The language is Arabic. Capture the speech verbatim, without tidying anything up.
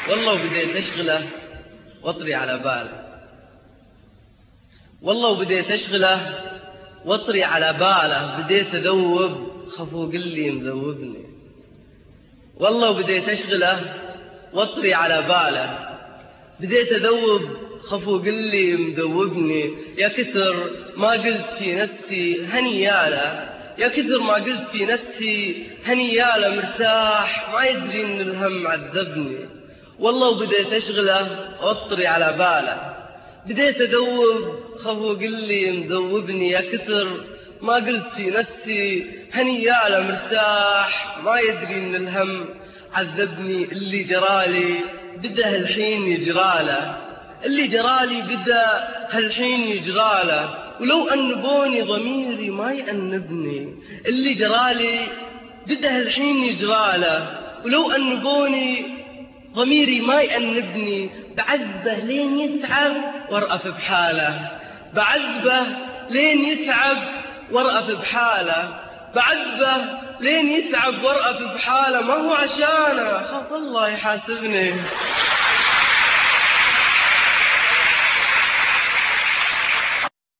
والله وبديت أشغله واطري على باله، والله وبديت أشغله واطري على باله، بديت أذوب خفو قلي مذوبني، والله وبديت أشغله واطري على باله، بديت أذوب خفو قلي مذوبني. يا كثر ما قلت في نفسي هنياله، يا كثر ما قلت في نفسي هنياله، مرتاح ما يدري إن الهم عذبني، والله وبديت أشغله واطري على باله، بديت أذوب خفو قلي مذوبني. يا كثر ما قلت في نفسي هنياله، مرتاح ما يدري إن الهم عذبني. اللي جرالي بدأ هالحين يجراله، اللي جرالي بدأ هالحين يجراله، ولو أنبوني ضميري ما يأنبني. اللي جرالي بدأ هالحين يجراله، ولو أنبوني ضميري ما يأنبني. بعذبه لين يتعب وارأف بحاله، بعذبه لين يتعب وارأف بحاله، بعذبه لين يتعب وارأف بحاله. ما هو عشانه خاف الله يحاسبني.